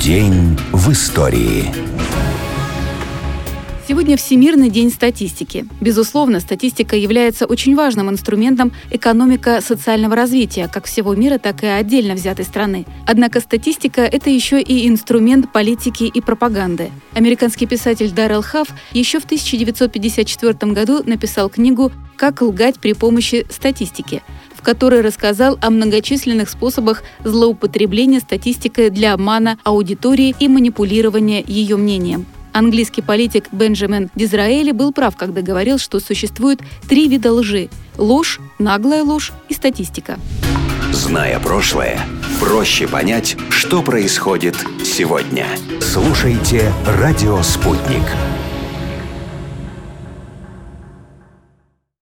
День в истории. Сегодня Всемирный день статистики. Безусловно, статистика является очень важным инструментом экономико-социального развития как всего мира, так и отдельно взятой страны. Однако статистика – это еще и инструмент политики и пропаганды. Американский писатель Даррел Хафф еще в 1954 году написал книгу «Как лгать при помощи статистики», в которой рассказал о многочисленных способах злоупотребления статистикой для обмана аудитории и манипулирования ее мнением. Английский политик Бенджамин Дизраэли был прав, когда говорил, что существует 3 вида лжи – ложь, наглая ложь и статистика. Зная прошлое, проще понять, что происходит сегодня. Слушайте «Радио Спутник».